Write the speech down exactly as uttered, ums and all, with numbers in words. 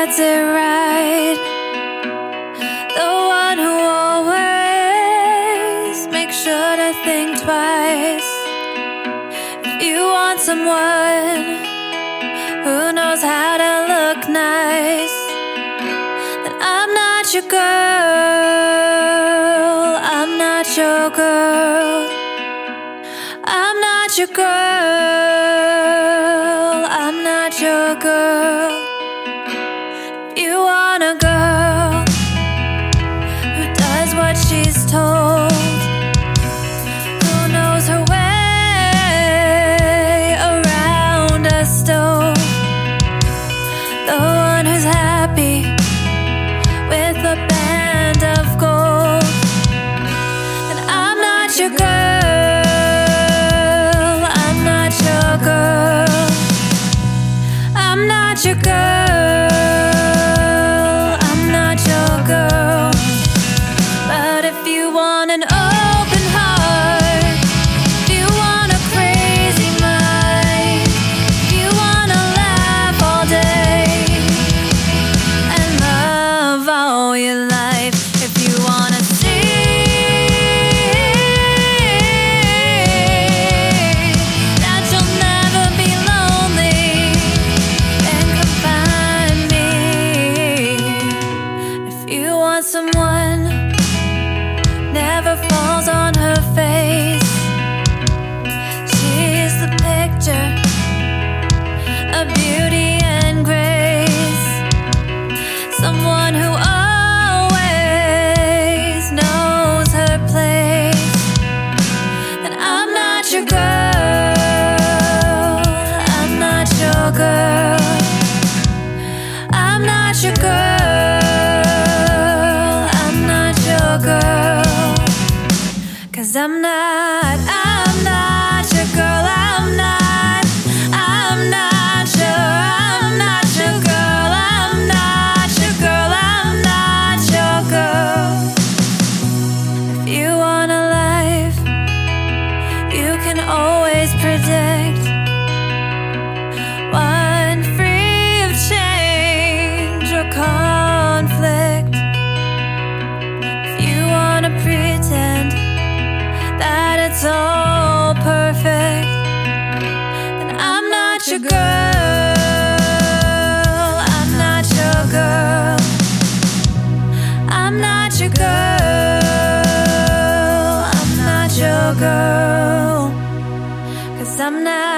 gets it right, the one who always makes sure to think twice. If you want someone who knows how to look nice, then I'm not your girl, I'm not your girl, I'm not your girl, I'm not your girl. If you want a girl who does what she's told, who knows her way around a stove, the one who's happy with a band of gold, then I'm not your girl, I'm not your girl, I'm not your girl, I'm not your girl. But if you want an open heart, if you want a crazy mind, if you wanna laugh all day and love all your life, if you wanna see that you'll never be lonely, then come find me. If you want someone never falls on her face, she's the picture of beauty and grace, someone who always knows her place, then I'm not your girl, I'm not your girl, I'm not your girl, I'm not your girl. 'Cause I'm not, I'm not your girl, I'm not, I'm not your, I'm not your girl, I'm not your girl, I'm not your girl. If you want a life you can always predict, one free of change or conflict, if you wanna pretend that it's all perfect, then I'm not your girl, I'm not your girl, I'm not your girl, I'm not your girl. 'Cause I'm not